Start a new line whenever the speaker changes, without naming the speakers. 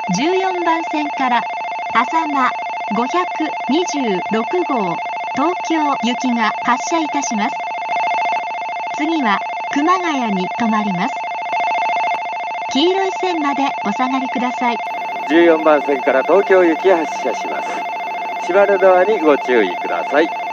14番線から浅間526号東京行きが発車いたします。次は熊谷に停まります。黄色い線までお下がりください。
14番線から東京行き発車します。閉まるドアにご注意ください。